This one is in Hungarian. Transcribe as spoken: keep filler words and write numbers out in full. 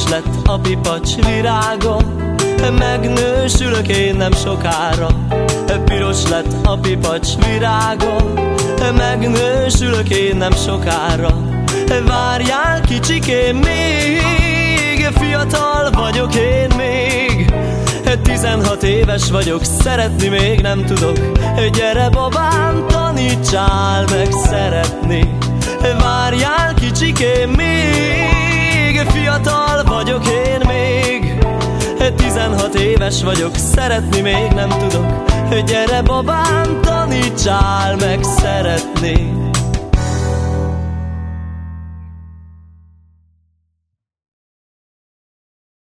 piros lett a pipacs virága, megnősülök én nem sokára. Piros lett a pipacs virága, megnősülök én nem sokára. Várjál kicsikém még, fiatal vagyok én még. Tizenhat éves vagyok, szeretni még nem tudok. Gyere babám, tanítsál meg szeretni. Várjál kicsikém még, fiatal vagyok én még. Tizenhat éves vagyok, szeretni még nem tudok. Gyere babám, tanítsál meg szeretni.